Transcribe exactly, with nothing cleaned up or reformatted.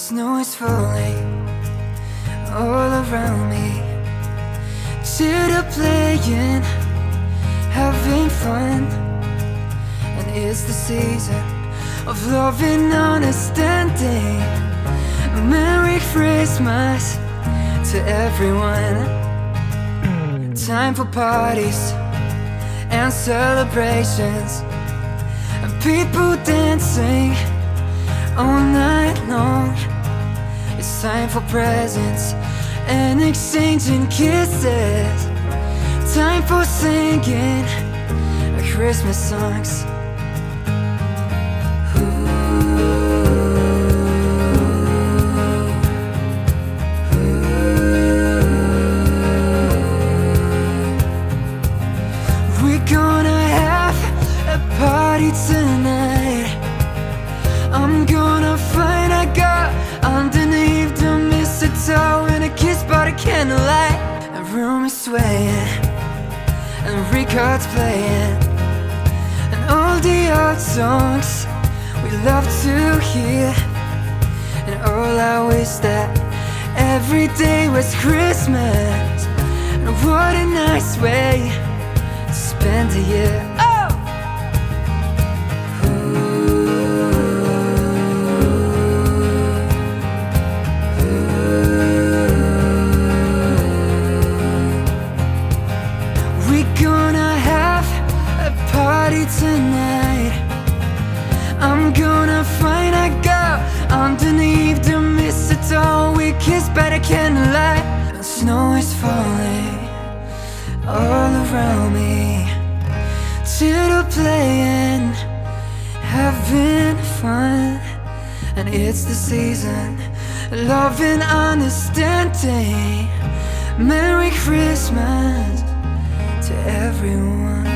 Snow is falling all around me. Children playing, having fun. And it's the season of love and understanding. Merry Christmas to everyone. Time for parties and celebrations, and people dancing all night long. It's time for presents and exchanging kisses. Time for singing Christmas songs. We're gonna have a party tonight. I'm gonna find a girl underneath the mistletoe and a kiss by the candlelight. The room is swaying and records playing, and all the old songs we love to hear. And all I wish that every day was Christmas. And what a nice way to spend a year. Oh! We're gonna have a party tonight. I'm gonna find a girl underneath the mistletoe. We kiss by the candlelight. The snow is falling all around me. Children playing, having fun. And it's the season, love and understanding. Merry Christmas to everyone.